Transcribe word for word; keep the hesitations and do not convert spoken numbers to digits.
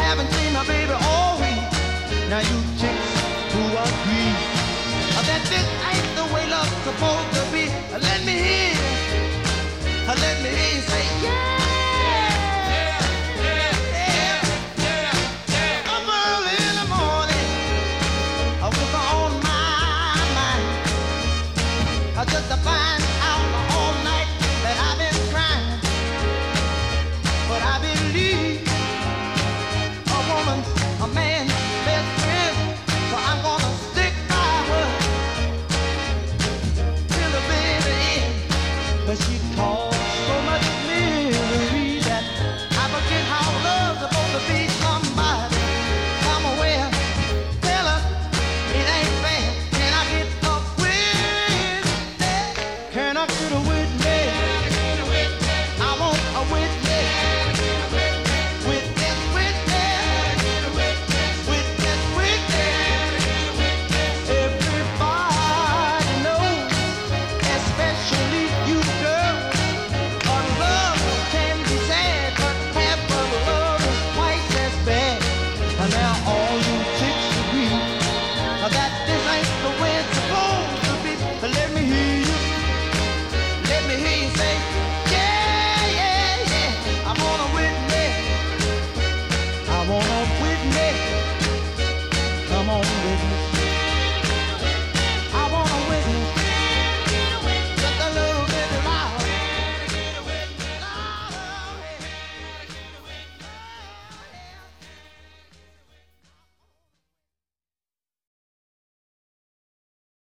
haven't seen my baby all week. Now you chicks who agree that this ain't the way love's supposed to be, let me hear, let me hear you say yeah.